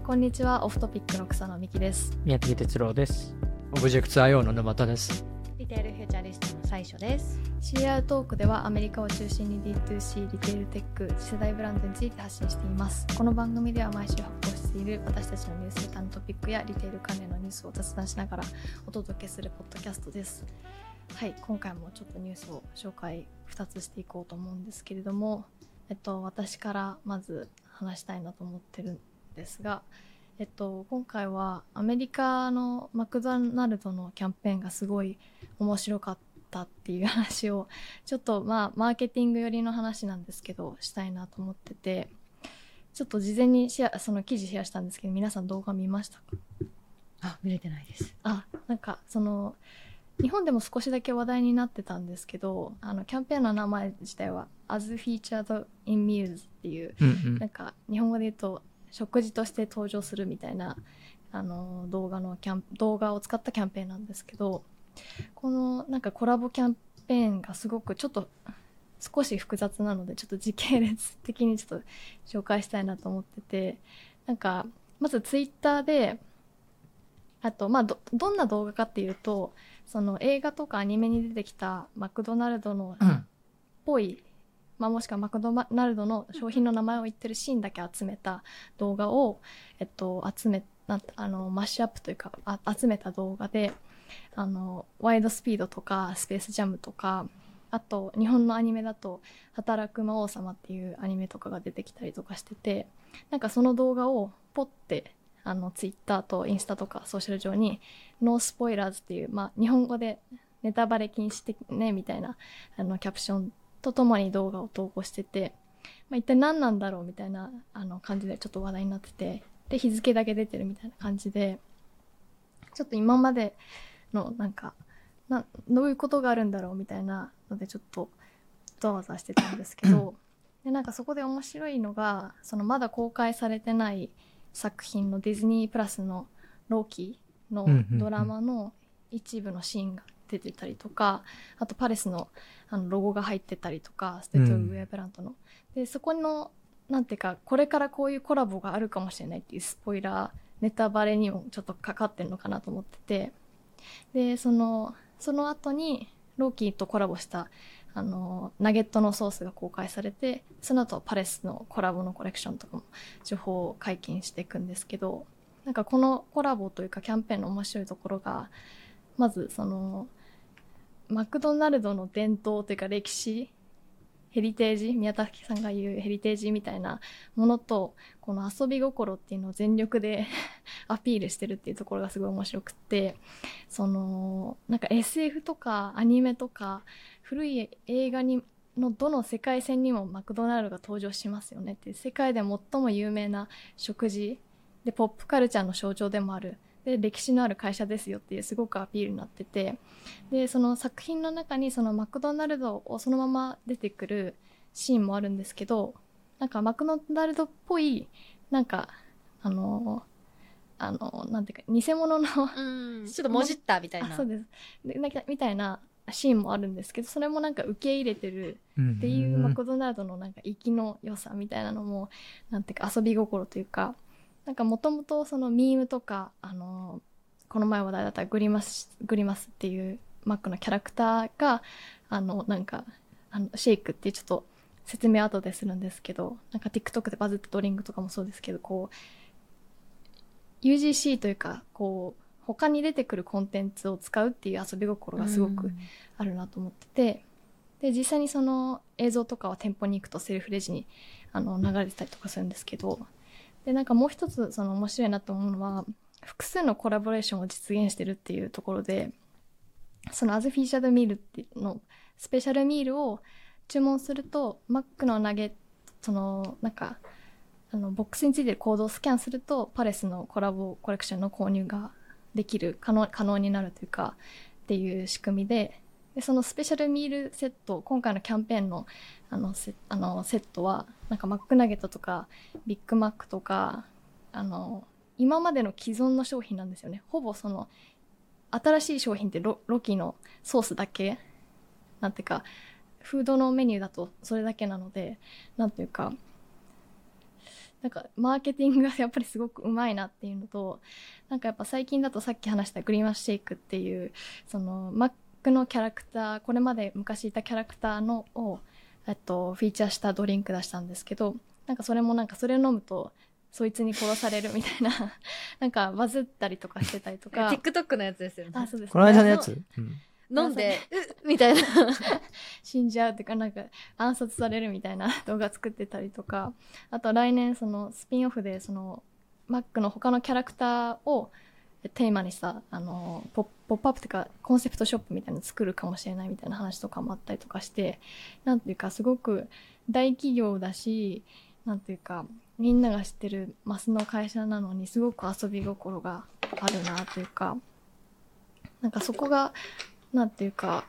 こんにちは。オフトピックの草野美希です。 宮崎哲郎です。オブジェクト IO の沼田です。 リテールフューチャリストの最初です。 CR トークではアメリカを中心に D2C、リテールテック、次世代ブランドについて発信しています。この番組では毎週発行している私たちのニュースレターのトピックやリテール関連のニュースを雑談しながらお届けするポッドキャストです。はい、今回もちょっとニュースを紹介2つしていこうと思うんですけれども、私からまず話したいなと思ってるんですが、今回はアメリカのマクドナルドのキャンペーンがすごい面白かったっていう話をちょっとマーケティング寄りの話なんですけどしたいなと思ってて、ちょっと事前にその記事シェアしたんですけど、皆さん動画見ましたか？ 見れてないです。 なんかその日本でも少しだけ話題になってたんですけど、キャンペーンの名前自体は As Featured in Meals っていう、なんか日本語で言うと食事として登場するみたいな動画を使ったキャンペーンなんですけど、このなんかコラボキャンペーンがすごくちょっと少し複雑なので、ちょっと時系列的にちょっと紹介したいなと思ってて、なんかまずツイッターでどんな動画かっていうと、その映画とかアニメに出てきたマクドナルドのっぽい、もしくはマクドナルドの商品の名前を言ってるシーンだけ集めた動画を、マッシュアップというか集めた動画で、ワイドスピードとかスペースジャムとか、あと日本のアニメだと働く魔王様っていうアニメとかが出てきたりとかしてて、なんかその動画をポッてツイッターとインスタとかソーシャル上にノースポイラーズっていう、日本語でネタバレ禁止的ねみたいなキャプションとともに動画を投稿してて、一体何なんだろうみたいな感じでちょっと話題になってて、で日付だけ出てるみたいな感じで、ちょっと今までのどういうことがあるんだろうみたいなのでちょっとざわざわしてたんですけどでなんかそこで面白いのが、そのまだ公開されてない作品のディズニープラスのローキのドラマの一部のシーンが出てたりとか、あとパレスのロゴが入ってたりとか、ステートウェアブランドの、でそこのなんていうか、これからこういうコラボがあるかもしれないっていうスポイラーネタバレにもちょっとかかってるのかなと思ってて、でその後にローキーとコラボしたナゲットのソースが公開されて、その後パレスのコラボのコレクションとかも情報解禁していくんですけど、なんかこのコラボというかキャンペーンの面白いところが、まずそのマクドナルドの伝統というか歴史、ヘリテージ、宮崎さんが言うヘリテージみたいなものと、この遊び心っていうのを全力でアピールしてるっていうところがすごい面白くって、なんか SF とかアニメとか古い映画のどの世界線にもマクドナルドが登場しますよねっていう、世界で最も有名な食事でポップカルチャーの象徴でもある、で歴史のある会社ですよっていうすごくアピールになってて、でその作品の中にそのマクドナルドをそのまま出てくるシーンもあるんですけど、なんかマクドナルドっぽいなんかなんていうか偽物のちょっともじったみたいな、 そうですでなんかみたいなシーンもあるんですけど、それもなんか受け入れてるっていうマクドナルドのなんか息の良さみたいなのも、なんていうか遊び心というか、なんかもともとそのミームとかこの前話題だったグリマスっていうマックのキャラクターがなんかシェイクっていう、ちょっと説明後でするんですけど、なんか TikTok でバズったドリンクとかもそうですけど、こう UGC というかこう他に出てくるコンテンツを使うっていう遊び心がすごくあるなと思ってて、で実際にその映像とかは店舗に行くとセルフレジに流れてたりとかするんですけど、でなんかもう一つその面白いなと思うのは、複数のコラボレーションを実現してるっていうところで、その As Featured Meal っていうのスペシャルミールを注文すると、マックのナゲットのなんかボックスについてるコードをスキャンするとパレスのコラボコレクションの購入ができる可能になるというかっていう仕組みで、そのスペシャルミールセット、今回のキャンペーンのセットはなんかマックナゲットとかビッグマックとか今までの既存の商品なんですよね。ほぼその新しい商品ってロキのソースだけ、なんていうかフードのメニューだとそれだけなので、なんていうかなんかマーケティングがやっぱりすごくうまいなっていうのと、なんかやっぱ最近だとさっき話したグリーマスシェイクっていうそのマックのキャラクター、これまで昔いたキャラクターのをフィーチャーしたドリンク出したんですけど、なんかそれもなんかそれ飲むとそいつに殺されるみたいななんかバズったりとかしてたりとか TikTok のやつですよね。 あ、そうです、ね、 この間のやつ、 飲んでみたいな死んじゃうっていうか、なんか暗殺されるみたいな動画作ってたりとか、あと来年そのスピンオフでそのマックの他のキャラクターをテーマにしたポップアップっていうかコンセプトショップみたいなの作るかもしれないみたいな話とかもあったりとかして、なんていうかすごく大企業だし、なんていうかみんなが知ってるマスの会社なのにすごく遊び心があるなというか、なんかそこがなんていうか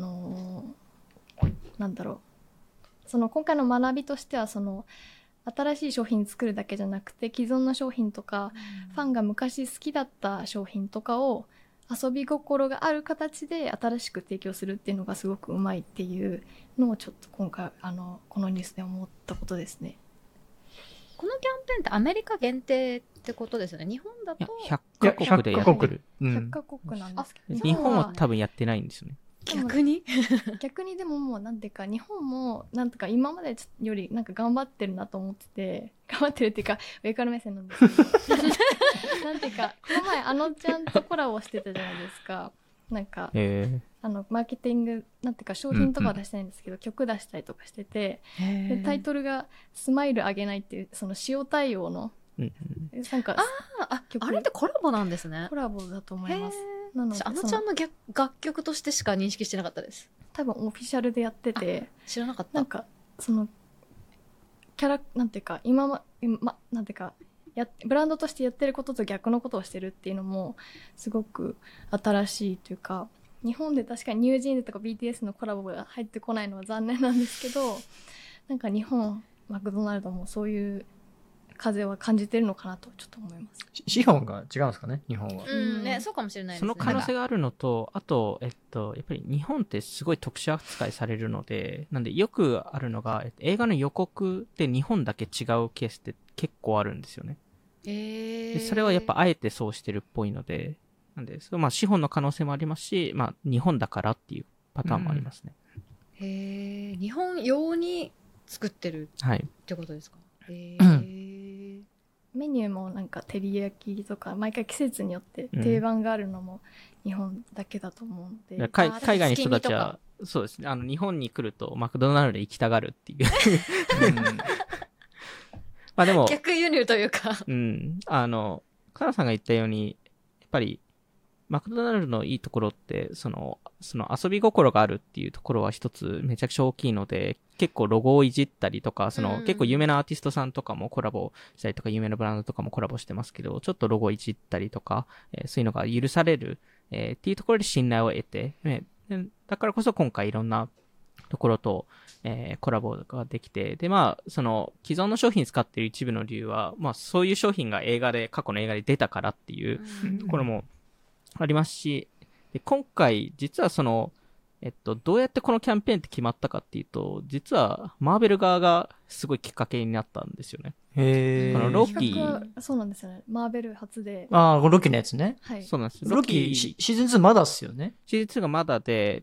なんだろう、その今回の学びとしてはその新しい商品作るだけじゃなくて既存の商品とか、ファンが昔好きだった商品とかを遊び心がある形で新しく提供するっていうのがすごくうまいっていうのをちょっと今回このニュースで思ったことですね。 このキャンペーンってアメリカ限定ってことですよね。日本だと 100カ国でやってる。 100カ国なんですけど、 日本は多分やってないんですよね。 逆にでももうなんていうか日本もなんとか今までよりなんか頑張ってるなと思ってて、頑張ってるっていうか上から目線なんですけどなんていうかこの前ちゃんとコラボしてたじゃないですか。なんかマーケティングなんていうか商品とかは出してないんですけど、曲出したりとかしてて、でタイトルがスマイルあげないっていうその塩対応のなんかあれってコラボなんですね。 コラボだと思います。 なのでちゃんの楽曲としてしか認識してなかったです。 多分オフィシャルでやってて、 知らなかった。 なんかそのキャラなんていうかなんていうかブランドとしてやってることと逆のことをしてるっていうのもすごく新しいというか、日本で確かにニュージーンズとか BTS のコラボが入ってこないのは残念なんですけど、なんか日本マクドナルドもそういう風は感じてるのかなとちょっと思います。 資本が違うんですかね、日本は。 ね、そうかもしれないですね。 その可能性があるのと、あと、やっぱり日本ってすごい特殊扱いされるので、なんでよくあるのが、映画の予告で日本だけ違うケースって結構あるんですよね。でそれはやっぱあえてそうしてるっぽいので、なんで、まあ資本の可能性もありますし、まあ日本だからっていうパターンもありますね。 日本用に作ってるってことですか？ メニューもなんか照り焼きとか毎回季節によって定番があるのも日本だけだと思うので、 海外の人たちはそうですね、日本に来るとマクドナルド行きたがるっていうまあでも逆輸入というかカナさんが言ったようにやっぱりマクドナルドのいいところってその遊び心があるっていうところは一つめちゃくちゃ大きいので、結構ロゴをいじったりとか、結構有名なアーティストさんとかもコラボしたりとか、有名なブランドとかもコラボしてますけど、ちょっとロゴをいじったりとか、そういうのが許される、っていうところで信頼を得て、だからこそ今回いろんなところと、コラボができて、でまあ既存の商品使っている一部の理由は、まあそういう商品が過去の映画で出たからっていうところもありますし、で今回実はどうやってこのキャンペーンって決まったかっていうと、実はマーベル側がすごいきっかけになったんですよね。このロキそうなんですよね。マーベル初で。 ロキのやつね。 はい。 そうなんです。 ロキシーズン2まだっすよね。 シーズン2がまだで、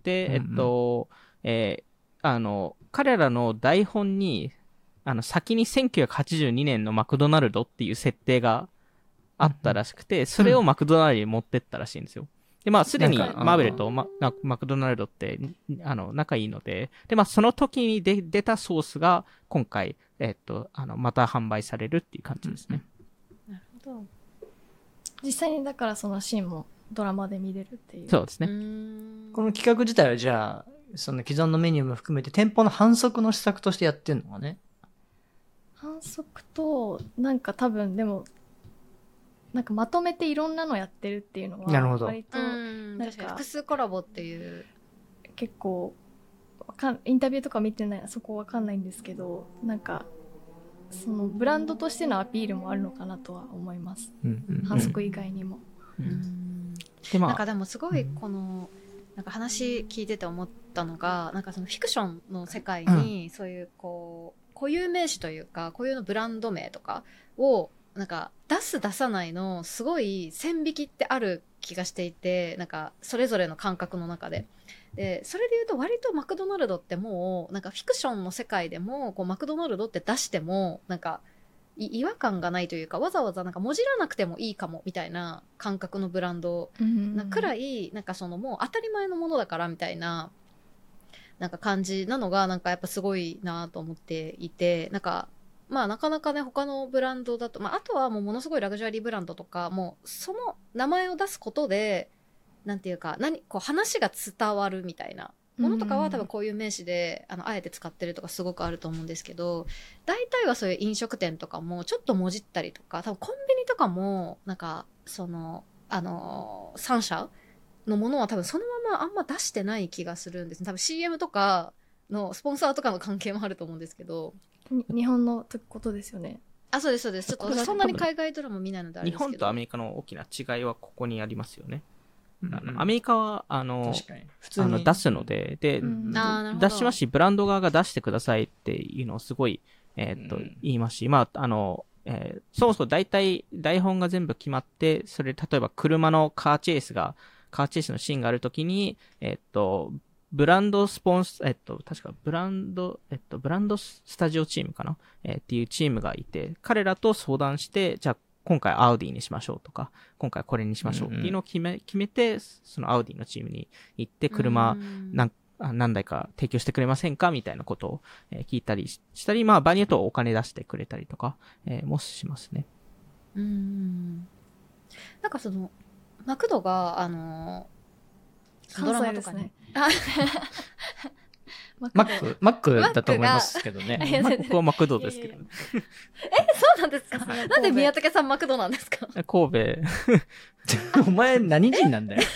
彼らの台本に先に1982年のマクドナルドっていう設定があったらしくて、それをマクドナルドに持ってったらしいんですよ。で、まあ、すでにマーベルとマクドナルドって、仲いいので、で、まあ、その時に出たソースが、今回、また販売されるっていう感じですね。 なるほど。 実際にだからそのシーンもドラマで見れるっていう。 そうですね。 この企画自体はじゃあ、その既存のメニューも含めて店舗の販促の施策としてやってんのかね。 販促と、なんか多分でも、なんかまとめていろんなのやってるっていうのは割と確かに複数コラボっていう結構インタビューとか見てないそこわかんないんですけど、なんかそのブランドとしてのアピールもあるのかなとは思います。販促以外にも。 なんかでもすごいこのなんか話聞いてて思ったのが、なんかそのフィクションの世界にそういうこう固有名詞というか固有のブランド名とかをなんか出す出さないのすごい線引きってある気がしていて、なんかそれぞれの感覚の中で。でそれで言うと割とマクドナルドってもうなんかフィクションの世界でもこうマクドナルドって出してもなんか違和感がないというか、わざわざなんかもじらなくてもいいかもみたいな感覚のブランドなくらい、なんかそのもう当たり前のものだからみたいななんか感じなのがなんかやっぱすごいなと思っていて、なんかまあなかなかね他のブランドだと、まああとはもうものすごいラグジュアリーブランドとかもうその名前を出すことでなんていうかこう話が伝わるみたいなものとかは多分こういう名詞であえて使ってるとかすごくあると思うんですけど、大体はそういう飲食店とかもちょっともじったりとか、多分コンビニとかもなんかその3社のものは多分そのままあんま出してない気がするんですね。多分 CM とかのスポンサーとかの関係もあると思うんですけど。 日本のことですよね。 あ、そうですそうです。ちょっとそんなに海外ドラマ見ないのであれですけど。 日本とアメリカの大きな違いはここにありますよね。アメリカは普通に出すので、出しますし、ブランド側が出してくださいっていうのをすごい言いますし、まあそもそも大体台本が全部決まって、それ例えば車のカーチェイスのシーンがあるときにブランドスポンス、確かブランドスタジオチームかな、っていうチームがいて、彼らと相談して、じゃあ今回アウディにしましょうとか、今回これにしましょうっていうのを決めて、そのアウディのチームに行って車何台か提供してくれませんかみたいなことを聞いたりしたり、まあ場によってはお金出してくれたりとかもしますね。 なんかそのマクドがドラマとかに、 マックだと思いますけどね。 ここはマクドですけど。 そうなんですか。なんで宮武さんマクドなんですか。 神戸。 お前何人なんだよ。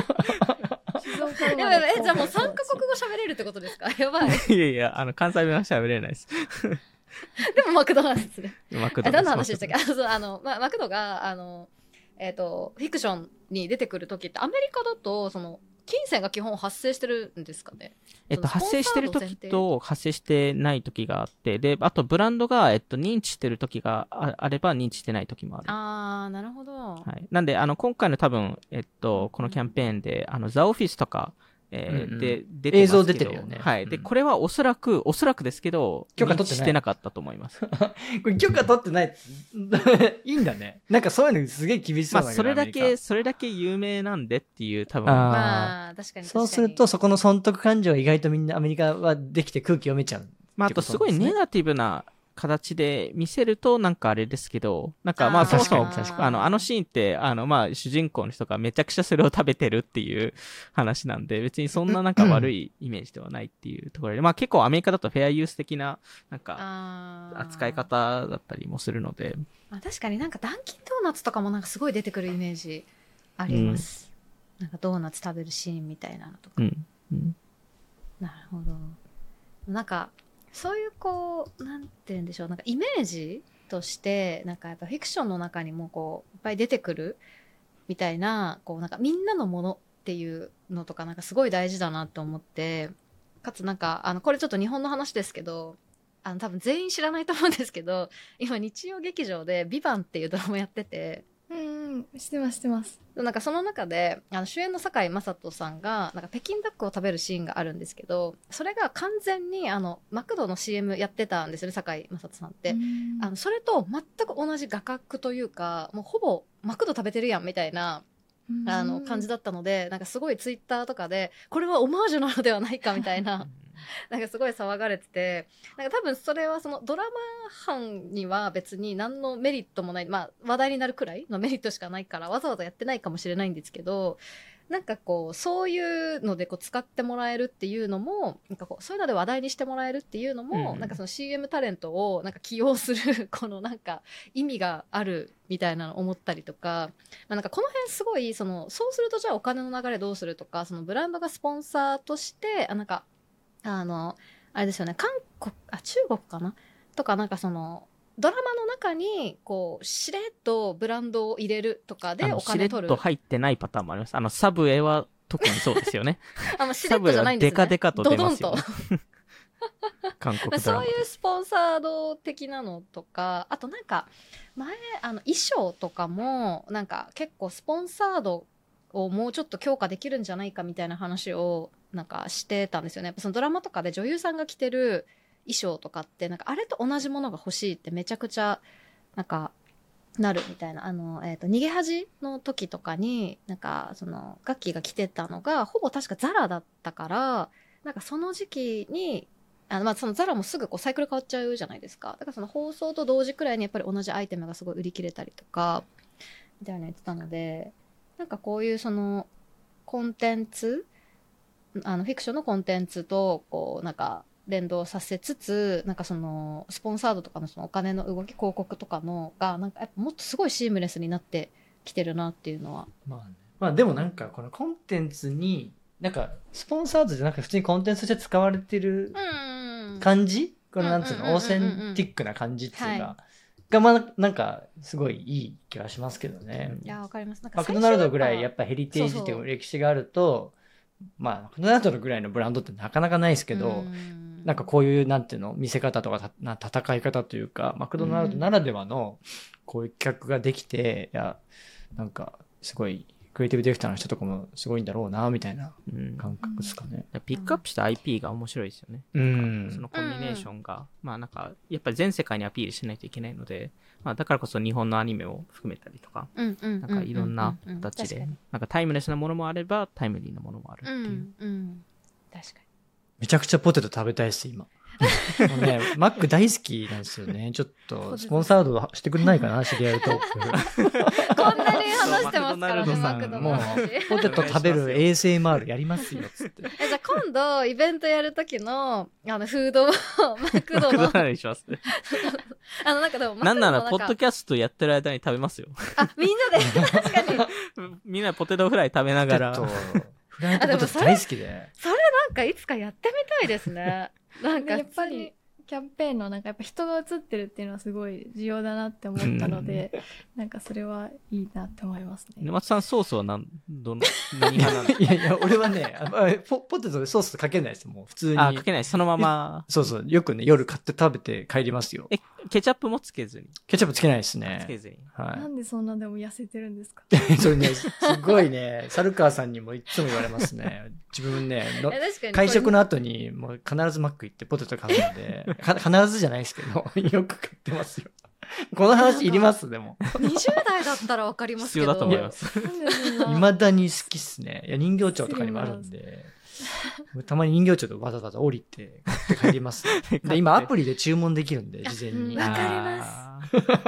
やばい、じゃあもう3カ国語喋れるってことですか。やばい。 いやいや、関西弁は喋れないです。 でもマクドなんですね。 マクドです。 何の話でしたっけ。マクドがフィクションに出てくる時ってアメリカだとその金銭が基本発生してるんですかね。 発生してる時と発生してない時があって、で、あとブランドが、認知してる時があれば認知してない時もある。 あー、なるほど。 はい。なんで、今回の多分、このキャンペーンで、ザ・オフィスとか、で、出てますけど。 映像出てるよね。 はい。で、これはおそらくですけど、 許可取ってない。 認知してなかったと思います。 これ許可取ってない。いいんだね。なんかそういうのすげえ厳しそうだけど。 まあ、それだけ有名なんでっていう多分。 まあ、確かに。 そうすると、そこの損得感情は意外とみんなアメリカはできて空気読めちゃう。 まあ、あとすごいネガティブな形で見せるとなんかあれですけど、なんかまあそもそもシーンってまあ主人公の人がめちゃくちゃそれを食べてるっていう話なんで、別にそんななんか悪いイメージではないっていうところで、まあ結構アメリカだとフェアユース的ななんか扱い方だったりもするので、 確かになんかダンキンドーナツとかもなんかすごい出てくるイメージあります。なんかドーナツ食べるシーンみたいなのとか。なるほど。なんかそういうこうなんて言うんでしょう、なんかイメージとしてなんかやっぱフィクションの中にもこういっぱい出てくるみたいな、こうなんかみんなのものっていうのとかなんかすごい大事だなと思って、かつなんかこれちょっと日本の話ですけど、多分全員知らないと思うんですけど、今日曜劇場でビバンっていうドラマやってて。 知ってます。 なんかその中で主演の堺雅人さんがなんか北京ダックを食べるシーンがあるんですけど、それが完全にマクドの CM やってたんですよね、堺雅人さんって。それと全く同じ画角というか、もうほぼマクド食べてるやんみたいな感じだったので、なんかすごいツイッターとかでこれはオマージュなのではないかみたいななんかすごい騒がれてて、なんか多分それはそのドラマ班には別に何のメリットもない、まあ話題になるくらいのメリットしかないからわざわざやってないかもしれないんですけど、なんかこうそういうのでこう使ってもらえるっていうのも、なんかこうそういうので話題にしてもらえるっていうのも、なんかその CM タレントをなんか起用するこのなんか意味があるみたいなのを思ったりとか、なんかこの辺すごいそうするとじゃあお金の流れどうするとか、そのブランドがスポンサーとしてなんかあれですよね、中国かなとか、なんかそのドラマの中にこうしれっとブランドを入れるとかでお金取る。 しれっと入ってないパターンもあります。サブウェイは特にそうですよね。 しれっとじゃないんですね。 サブウェイはデカデカと出ますよね。 韓国ドそうラマで。 いうスポンサード的なのとか、あとなんか前衣装とかもなんか結構スポンサードをもうちょっと強化できるんじゃないかみたいな話をなんかしてたんですよね。やっぱそのドラマとかで女優さんが着てる衣装とかってなんかあれと同じものが欲しいってめちゃくちゃなんかなるみたいな。逃げ恥の時とかになんかそのガッキーが着てたのがほぼ確かザラだったから、なんかその時期にそのザラもすぐこうサイクル変わっちゃうじゃないですか。だからその放送と同時くらいにやっぱり同じアイテムがすごい売り切れたりとかみたいなの言ってたので、なんかこういうそのコンテンツフィクションのコンテンツとこうなんか連動させつつ、なんかそのスポンサードとかのそのお金の動き、広告とかのがなんかやっぱもっとすごいシームレスになってきてるなっていうのは。 まあでもなんかこのコンテンツになんかスポンサードじゃなくて普通にコンテンツとして使われてる感じ、これなんつうの、オーセンティックな感じっていうか、がまあなんかすごいいい気がしますけどね。 いやわかります。なんかマクドナルドぐらいやっぱヘリテージっていう歴史があると、まあマクドナルドぐらいのブランドってなかなかないですけど、なんかこういうなんていうの見せ方とか戦い方というか、マクドナルドならではのこういう企画ができて、いやなんかすごいクリエイティブディレクターの人とかもすごいんだろうなみたいな感覚ですかね。 ピックアップした IP が面白いですよね。そのコンビネーションが、まあなんかやっぱり全世界にアピールしないといけないので、まあだからこそ日本のアニメを含めたりとか、なんかいろんな形で、なんかタイムレスなものもあればタイムリーなものもあるっていう。 確かに。 めちゃくちゃポテト食べたいです今。もうね、マック大好きなんですよね。ちょっとスポンサードしてくれないかな、知り合いと。 こんなに話してますからね、マクドもうの話。 ポテト食べる ASMR やりますよつって。 じゃあ今度イベントやる時のフードをマクドのマクドナルドにします。 なんかでもなんならポッドキャストやってる間に食べますよ。 みんなで確かにみんなポテトフライ食べながら。 フライドポテト大好きで。 それなんかいつかやってみたいですね。なんかやっぱりキャンペーンのなんかやっぱ人が映ってるっていうのはすごい重要だなって思ったので、なんかそれはいいなって思いますね。 沼津さんソースは何派なの？ いやいや、俺はね、ポテトでソースかけないです。もう普通に。 かけない。そのまま。 そうそう。よくね、夜買って食べて帰りますよ。 ケチャップもつけずに。 ケチャップつけないですね。 つけずに。 はい。 なんでそんなでも痩せてるんですか？ それね、すごいね、サルカーさんにもいつも言われますね。自分ね、会食の後にもう必ずマック行ってポテト買うんで、必ずじゃないですけど、よく買ってますよ。この話いりますでも。 20代だったらわかりますけど。 必要だと思います。 未だに好きっすね。いや、人形町とかにもあるんで、たまに人形町でわざわざ降りて買って帰ります。で、今アプリで注文できるんで、事前に。 わかります。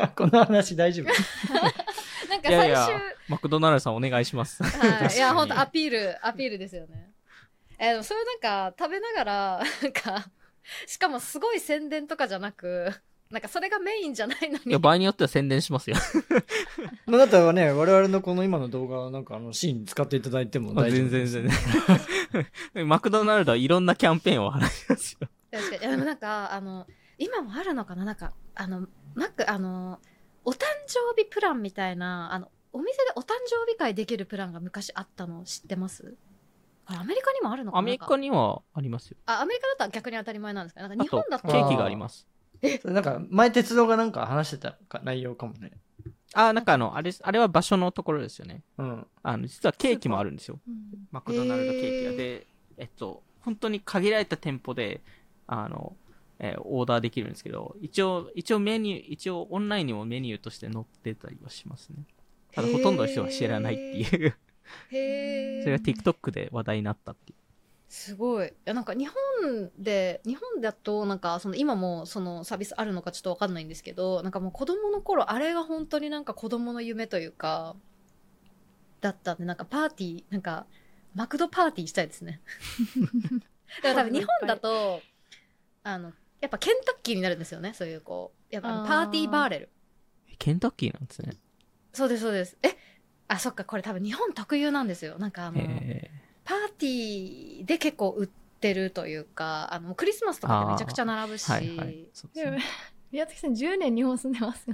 この話大丈夫？ なんか最終。 マクドナルドさんお願いします。 はい。いや、ほんとアピールですよね。でもそれなんか食べながら、なんか、しかもすごい宣伝とかじゃなく、なんかそれがメインじゃないのに。 いや、場合によっては宣伝しますよ。 だったらね、我々のこの今の動画はなんかシーン使っていただいても大丈夫です。 全然。マクドナルドはいろんなキャンペーンを払いますよ。 確かに。でもなんか、今もあるのかな、なんか、マック、お誕生日プランみたいな、お店でお誕生日会できるプランが昔あったの知ってます？アメリカにもあるのかな？ アメリカにはありますよ。 アメリカだったら逆に当たり前なんですか？なんか日本だとケーキがあります。 なんか前鉄道がなんか話してた内容かもね。 なんかあれは場所のところですよね。 うん。 実はケーキもあるんですよ。マクドナルドケーキ屋で、本当に限られた店舗で、オーダーできるんですけど、一応オンラインにもメニューとして載ってたりはしますね。ただほとんどの人は知らないっていう。 へー。 それが TikTok で話題になったっていう。 すごい。いや、なんか日本だとなんか今もそのサービスあるのかちょっとわかんないんですけど、なんかもう子供の頃あれが本当になんか子供の夢というかだったんで、なんかパーティー、なんかマクドパーティーしたいですね。だから多分日本だとやっぱケンタッキーになるんですよね。そういうこうやっぱパーティーバーレル。 ケンタッキーなんですね。 そうですそうです。そっか、これ多分日本特有なんですよ。なんかパーティーで結構売ってるというか、クリスマスとかでめちゃくちゃ並ぶし。 宮崎さん10年日本住んでますよ。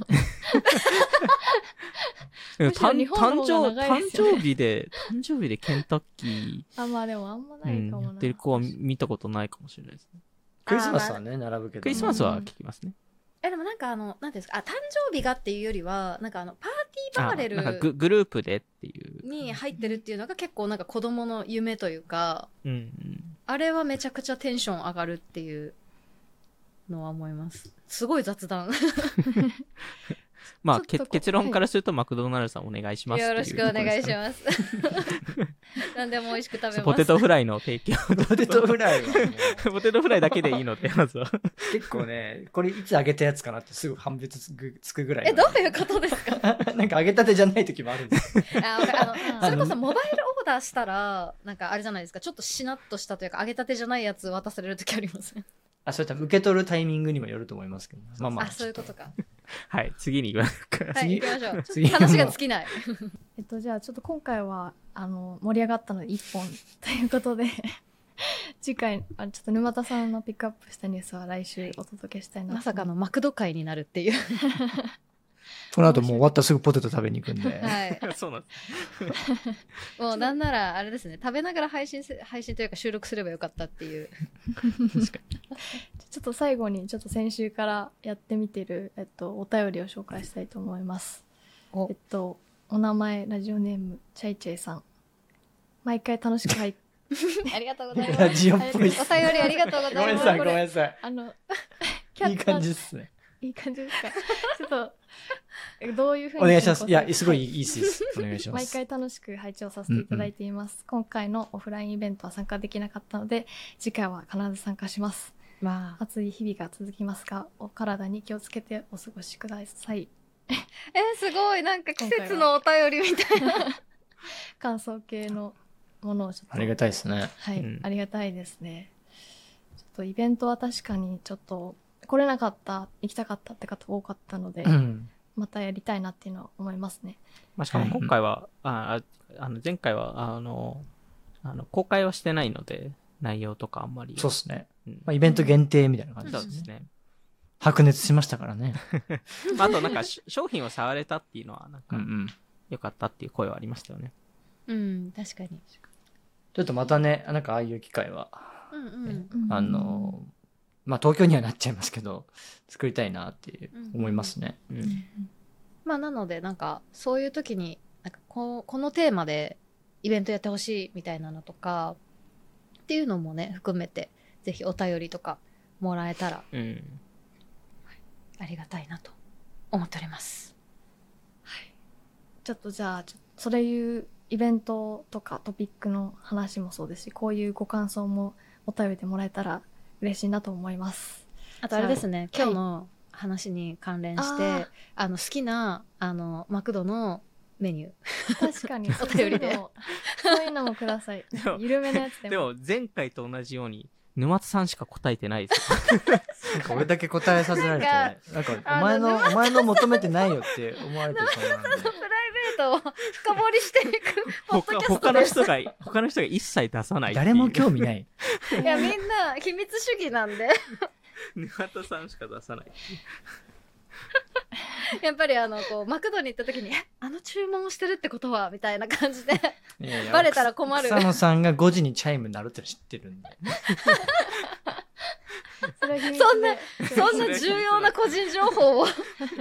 誕生日でケンタッキー。 まあでもあんまないかもな。 やってる子は見たことないかもしれないですね。 クリスマスはね、並ぶけど。 クリスマスは聞きますね。 でもなんかなんていうんですか、誕生日がっていうよりは、なんかパーティーバーレルなんかグループでっていう。 に入ってるっていうのが結構なんか子供の夢というか、 うんうん。 あれはめちゃくちゃテンション上がるっていうのは思います。すごい雑談。 まあ、結論からすると、マクドナルドさんお願いしますっていう、 よろしくお願いします。何でも美味しく食べます。 ポテトフライの提供。 ポテトフライはね、 ポテトフライだけでいいので、まずは。 結構ね、これいつ揚げたやつかなってすぐ判別つくぐらい。 どういうことですか？ なんか揚げたてじゃない時もあるんですよ。 それこそモバイルオーダーしたら、なんかあれじゃないですか、ちょっとしなっとしたというか、揚げたてじゃないやつ渡される時ありますね。 それ多分受け取るタイミングにもよると思いますけど。まあまあ。 そういうことか。 はい、次に行きますか。 はい、行きましょう。 次話が尽きない。 じゃあちょっと今回は盛り上がったので1本ということで次回ちょっと沼田さんのピックアップしたニュースは来週お届けしたいなと。 まさかのマクド会になるっていう。 この後もう終わったらすぐポテト食べに行くんで。 はい。 そうなんです。もうなんならあれですね、食べながら配信というか収録すればよかったっていう。 確かに。 ちょっと最後にちょっと先週からやってみてるお便りを紹介したいと思います。お名前ラジオネームチャイチェイさん。毎回楽しく入ってありがとうございます。 ラジオっぽいっす。 お便りありがとうございます。 ごめんなさい、ごめんなさい。いい感じですね。 いい感じですか。ちょっとどういうふうにお願いします。いや、すごいいいです。お願いします。 毎回楽しく拝聴させていただいています。今回のオフラインイベントは参加できなかったので、次回は必ず参加します。まあ、暑い日々が続きますが、お体に気をつけてお過ごしください。 すごい、なんか季節のお便りみたいな。 感想系のものをちょっと。 ありがたいですね。 はい、ありがたいですね。ちょっとイベントは確かにちょっと来れなかった、行きたかったって方多かったので、またやりたいなっていうのは思いますね。 まあ、しかも今回は、前回は、公開はしてないので、内容とかあんまり。 そうですね。まあ、イベント限定みたいな感じですね。そうですね。 白熱しましたからね。 あとなんか商品を触れたっていうのは、なんか、良かったっていう声はありましたよね。 うん、確かに。 ちょっとまたね、なんかああいう機会は、まあ東京にはなっちゃいますけど、作りたいなって思いますね。 まあなのでなんかそういう時になんかこのテーマでイベントやってほしいみたいなのとかっていうのもね含めてぜひお便りとかもらえたら、ありがたいなと思っております。 はい。ちょっとじゃあそういうイベントとかトピックの話もそうですし、こういうご感想もお便りでもらえたら嬉しいなと思います。 あとあれですね、今日の話に関連して、好きなマクドのメニュー確かにお便りでそういうのもください。緩めのやつでも。 でも前回と同じように沼津さんしか答えてないですよ。 なんか俺だけ答えさせられて、なんかお前の求めてないよって思われてるそうなんで。 プライベートを深掘りしていくポッドキャスト他の人が一切出さない。 誰も興味ない。 いやみんな秘密主義なんで。 沼田さんしか出さない。 やっぱりマクドに行った時に注文をしてるってことはみたいな感じでバレたら困る。 草野さんが5時にチャイム鳴るって知ってるんで。 そんな重要な個人情報を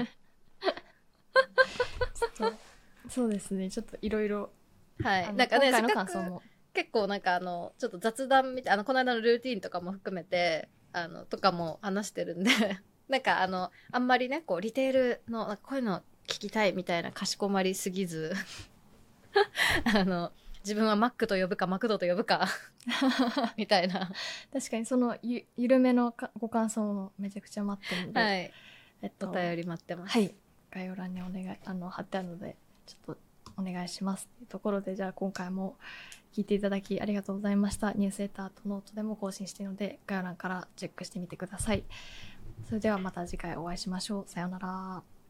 そうですね、ちょっといろいろ、 はい、なんかね、 今回の感想も結構なんかちょっと雑談みたいこの間のルーティンとかも含めてとかも話してるんでなんかあんまりねこうリテールのなんかこういうの聞きたいみたいなかしこまりすぎず自分はマックと呼ぶかマクドと呼ぶかみたいな。 確かにその緩めのご感想もめちゃくちゃ待ってるので、 はい、お便り待ってます。 はい、概要欄に貼ってあるのでちょっとお願いしますというところで、じゃあ今回も聞いていただきありがとうございました。ニュースレターとノートでも更新しているので概要欄からチェックしてみてください。それではまた次回お会いしましょう。さようなら。